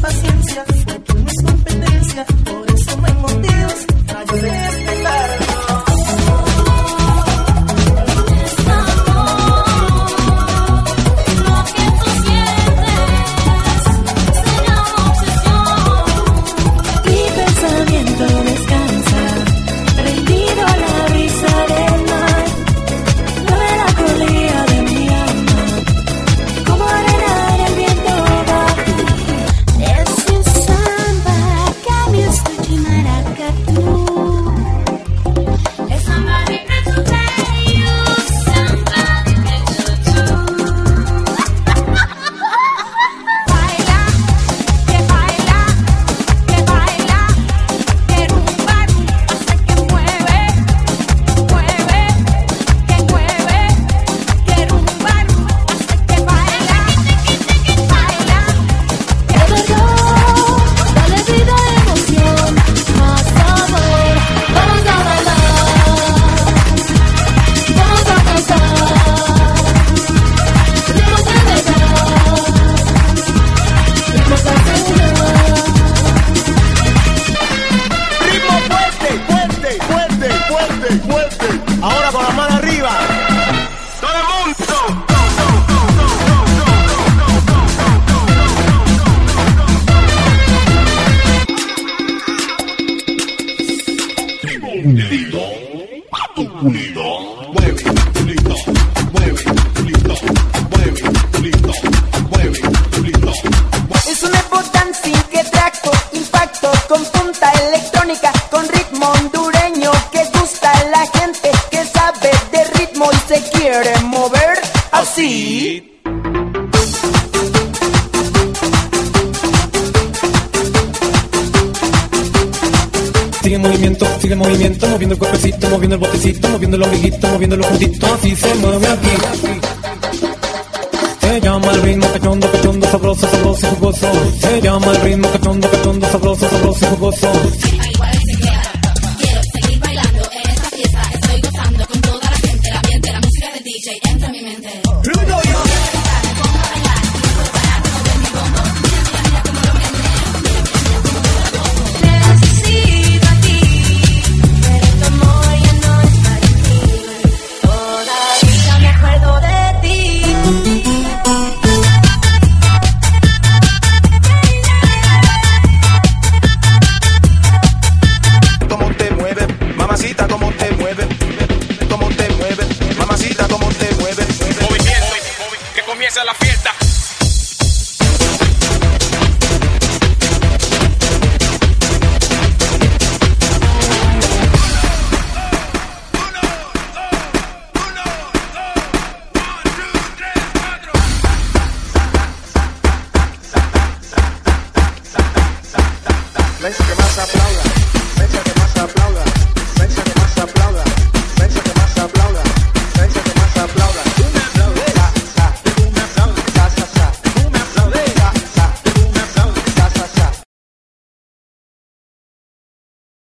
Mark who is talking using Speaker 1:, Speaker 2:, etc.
Speaker 1: paciencia, porque no es competencia, por eso no hay motivos para yo respetarlo.
Speaker 2: Ahora con la mano arriba. Todo el mundo. Dedito a tu culito. Mueve, culito. Mueve, culito. Mueve, culito. Mueve, culito.
Speaker 3: Es un Evo Dancing que trajo impacto con punta electrónica, con ritmo hondureño que gusta a la gente que sabe de ritmo y se quiere mover así.
Speaker 4: Sigue en movimiento, moviendo el cuerpecito, moviendo el botecito, moviendo el ombliguito, moviendo los juntitos, así se mueve aquí. Se llama el ritmo cachondo, cachondo, sabroso, sabroso y jugoso. Se llama el ritmo cachondo, cachondo, sabroso, sabroso y jugoso.
Speaker 5: Quiero seguir bailando en esta fiesta, estoy gozando con toda la gente, el ambiente, la música del DJ entra en mi mente.
Speaker 2: La fiesta.
Speaker 6: Ves que más aplauda, ves que más aplauda.